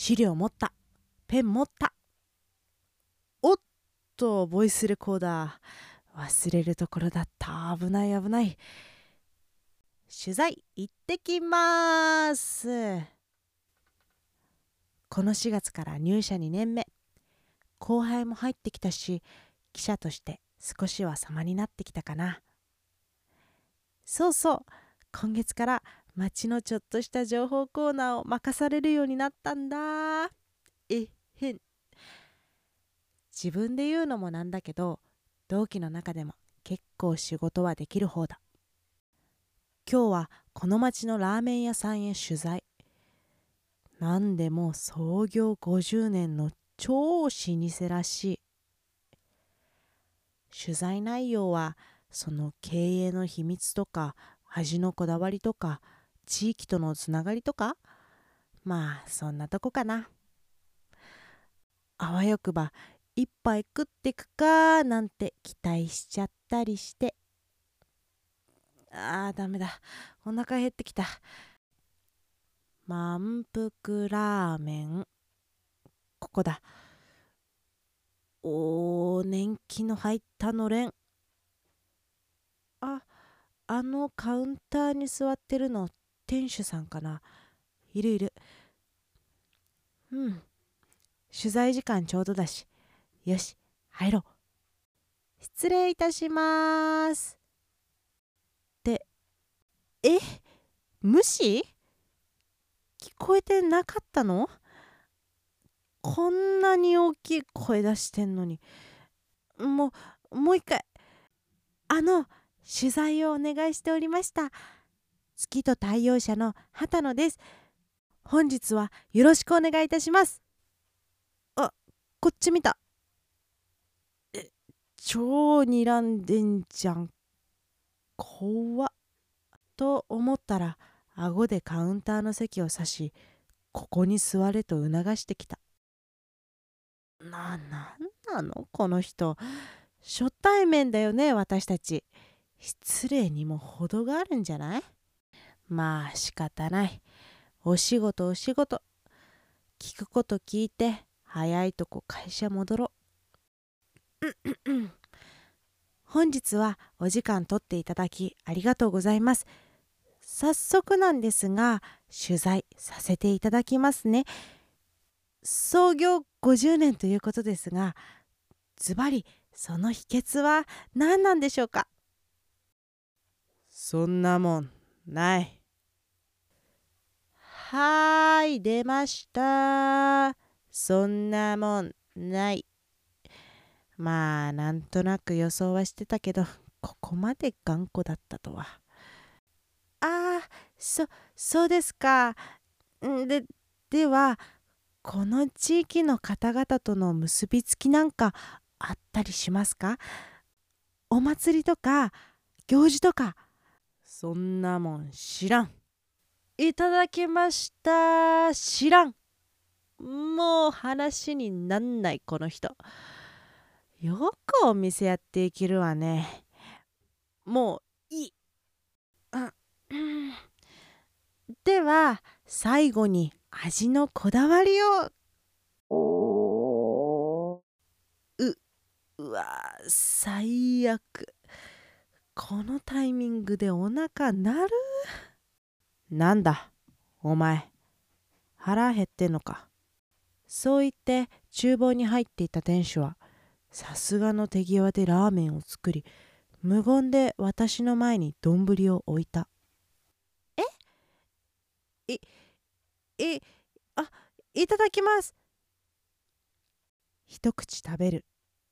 資料持った。ペン持った。おっと、ボイスレコーダー。忘れるところだった。危ない危ない。取材行ってきます。この4月から入社2年目。後輩も入ってきたし、記者として少しは様になってきたかな。そうそう、今月から街のちょっとした情報コーナーを任されるようになったんだ。へん。自分で言うのもなんだけど、同期の中でも結構仕事はできる方だ。今日はこの町のラーメン屋さんへ取材。なんでも創業50年の超老舗らしい。取材内容はその経営の秘密とか味のこだわりとか地域とのつながりとか、まあそんなとこかな。あわよくば一杯食ってくかなんて期待しちゃったりして。ダメだ、お腹減ってきた。満腹ラーメン、ここだ。年季の入ったのれん。あのカウンターに座ってるの店主さんかな。いるいる。取材時間ちょうどだし、よし入ろう。失礼いたします。って無視？聞こえてなかったの？こんなに大きい声出してんのに。もう一回。取材をお願いしておりました。月と太陽社の畑野です。本日はよろしくお願いいたします。こっち見た。超睨んでんじゃん。怖っ。と思ったら、顎でカウンターの席を指し、ここに座れと促してきた。なんなのこの人。初対面だよね、私たち。失礼にも程があるんじゃない？まあ仕方ない。お仕事。聞くこと聞いて、早いとこ会社戻ろう。本日はお時間取っていただきありがとうございます。早速なんですが、取材させていただきますね。創業50年ということですが、ズバリその秘訣は何なんでしょうか？そんなもんない。はーい、出ました。そんなもんない。まあなんとなく予想はしてたけど、ここまで頑固だったとは。そうですか。ではこの地域の方々との結びつきなんかあったりしますか？お祭りとか行事とか。そんなもん知らん。いただきました。知らん。もう話になんないこの人。よくお店やっていけるわね。もういい。では最後に味のこだわりを。うわ最悪。このタイミングでお腹鳴る？なんだお前、腹減ってんのか。そう言って厨房に入っていた店主はさすがの手際でラーメンを作り、無言で私の前に丼を置いた。いいただきます。一口食べる。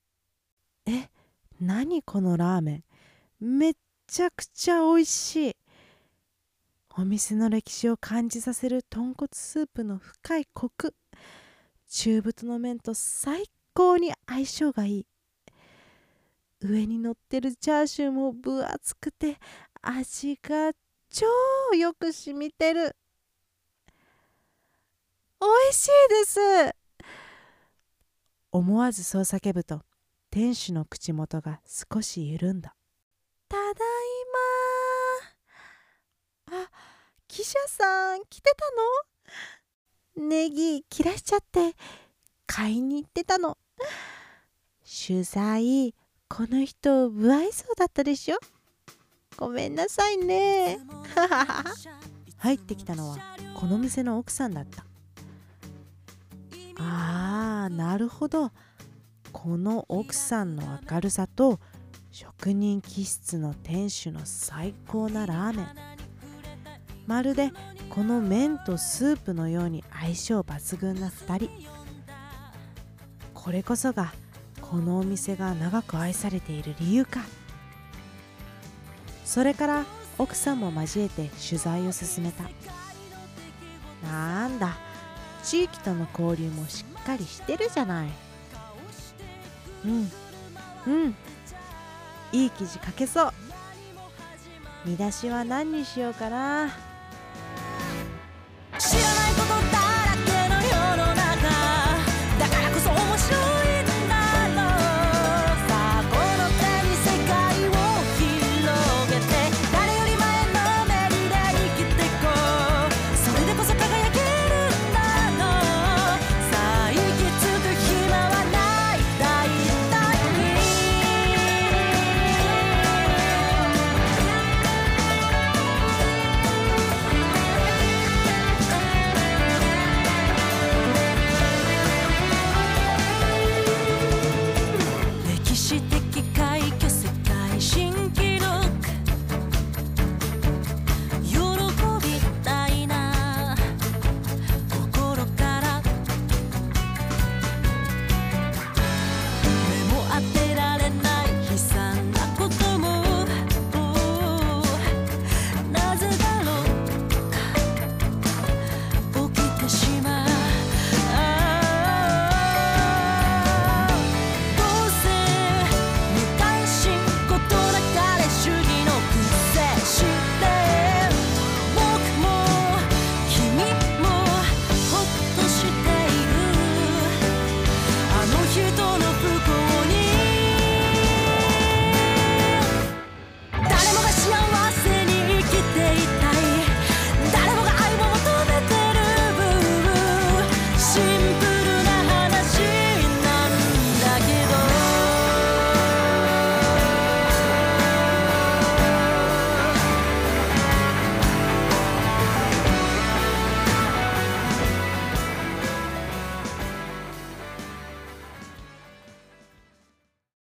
何このラーメン。めっちゃくちゃおいしい。お店の歴史を感じさせる豚骨スープの深いコク。中太の麺と最高に相性がいい。上に乗ってるチャーシューも分厚くて味が超よく染みてる。おいしいです。思わずそう叫ぶと店主の口元が少し緩んだ。ただいま。記者さん来てたネギ切らしちゃって買いに行ってたの。取材、この人不愛想だったでしょ。ごめんなさいね。入ってきたのはこの店の奥さんだった。なるほど。この奥さんの明るさと職人気質の店主の最高なラーメン、まるでこの麺とスープのように相性抜群な2人。これこそがこのお店が長く愛されている理由か。それから奥さんも交えて取材を進めた。なんだ、地域との交流もしっかりしてるじゃない。いい記事書けそう。見出しは何にしようかな。知らない